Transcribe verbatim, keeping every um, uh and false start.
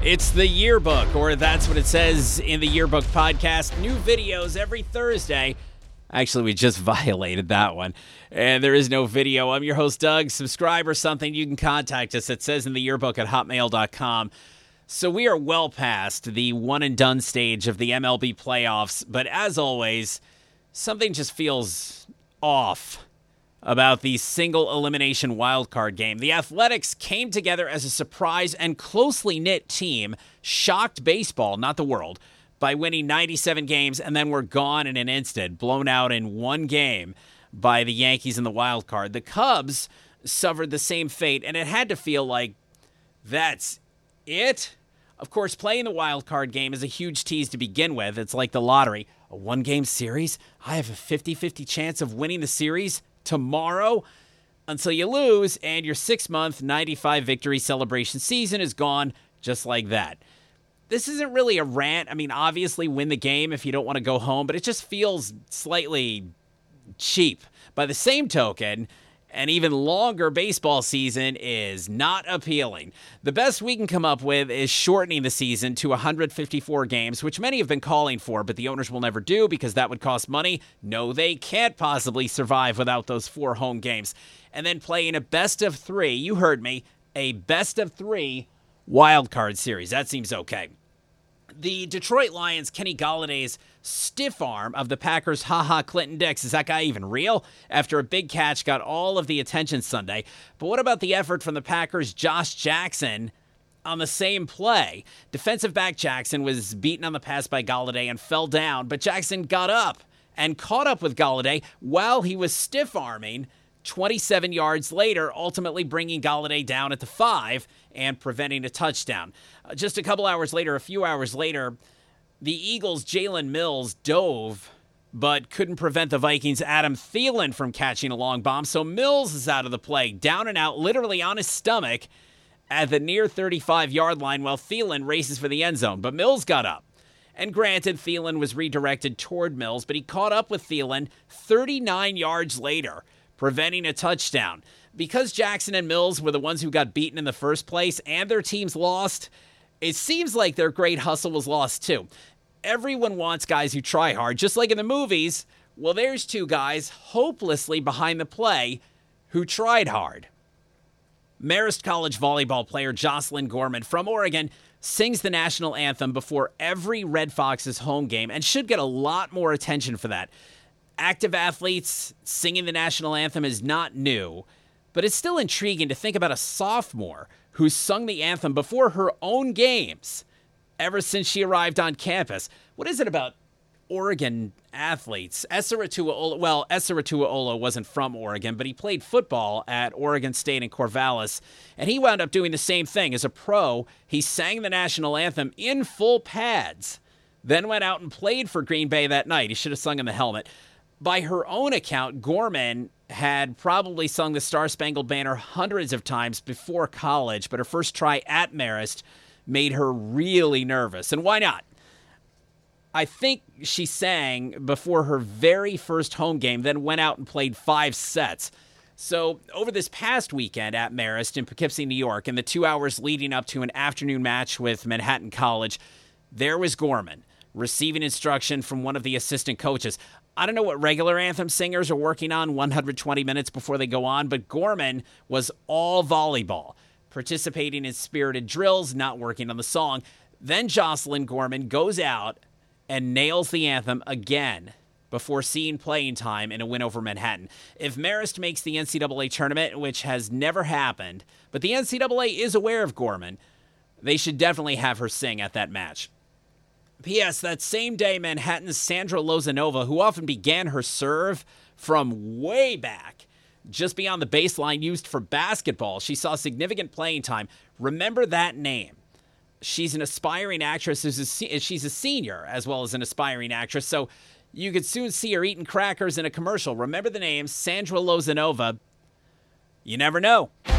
It's the yearbook, or that's what it says in the yearbook podcast. New videos every Thursday. Actually, we just violated that one. And there is no video. I'm your host, Doug. Subscribe or something, you can contact us. It says in the yearbook at hotmail dot com. So we are well past the one and done stage of the M L B playoffs. But as always, something just feels off about the single elimination wildcard game. The Athletics came together as a surprise and closely knit team, shocked baseball, not the world, by winning ninety-seven games, and then were gone in an instant, blown out in one game by the Yankees in the wild card. The Cubs suffered the same fate, and it had to feel like that's it. Of course, playing the wild card game is a huge tease to begin with. It's like the lottery. A one-game series? I have a fifty-fifty chance of winning the series tomorrow, until you lose, and your six-month, ninety-five victory celebration season is gone just like that. This isn't really a rant. I mean, obviously win the game if you don't want to go home, but it just feels slightly cheap. By the same token, an even longer baseball season is not appealing. The best we can come up with is shortening the season to one hundred fifty-four games, which many have been calling for, but the owners will never do because that would cost money. No, they can't possibly survive without those four home games. And then playing a best of three, you heard me, a best of three wild card series. That seems okay. The Detroit Lions' Kenny Galladay's stiff arm of the Packers' haha Clinton Dix. Is that guy even real? After a big catch got all of the attention Sunday. But what about the effort from the Packers' Josh Jackson on the same play? Defensive back Jackson was beaten on the pass by Galladay and fell down, but Jackson got up and caught up with Galladay while he was stiff-arming twenty-seven yards later, ultimately bringing Galladay down at the five and preventing a touchdown. Uh, just a couple hours later, a few hours later, the Eagles' Jalen Mills dove, but couldn't prevent the Vikings' Adam Thielen from catching a long bomb, so Mills is out of the play, down and out, literally on his stomach at the near thirty-five-yard line while Thielen races for the end zone. But Mills got up. And granted, Thielen was redirected toward Mills, but he caught up with Thielen thirty-nine yards later, preventing a touchdown. Because Jackson and Mills were the ones who got beaten in the first place and their teams lost, it seems like their great hustle was lost too. Everyone wants guys who try hard, just like in the movies. Well, there's two guys hopelessly behind the play who tried hard. Marist College volleyball player Jocelyn Gorman from Oregon sings the national anthem before every Red Foxes home game and should get a lot more attention for that. Active athletes singing the national anthem is not new, but it's still intriguing to think about a sophomore who sung the anthem before her own games ever since she arrived on campus. What is it about Oregon athletes? Esser Atuaolo, well, Esser Atuaolo wasn't from Oregon, but he played football at Oregon State in Corvallis, and he wound up doing the same thing. As a pro, he sang the national anthem in full pads, then went out and played for Green Bay that night. He should have sung in the helmet. By her own account, Gorman had probably sung the Star-Spangled Banner hundreds of times before college, but her first try at Marist made her really nervous. And why not? I think she sang before her very first home game, then went out and played five sets. So over this past weekend at Marist in Poughkeepsie, New York, in the two hours leading up to an afternoon match with Manhattan College, there was Gorman receiving instruction from one of the assistant coaches. I don't know what regular anthem singers are working on one hundred twenty minutes before they go on, but Gorman was all volleyball, participating in spirited drills, not working on the song. Then Jocelyn Gorman goes out and nails the anthem again before seeing playing time in a win over Manhattan. If Marist makes the N C double A tournament, which has never happened, but the N C double A is aware of Gorman, they should definitely have her sing at that match. P S. That same day, Manhattan's Sandra Lozanova, who often began her serve from way back, just beyond the baseline used for basketball, she saw significant playing time. Remember that name. She's an aspiring actress. She's a senior as well as an aspiring actress, so you could soon see her eating crackers in a commercial. Remember the name, Sandra Lozanova. You never know.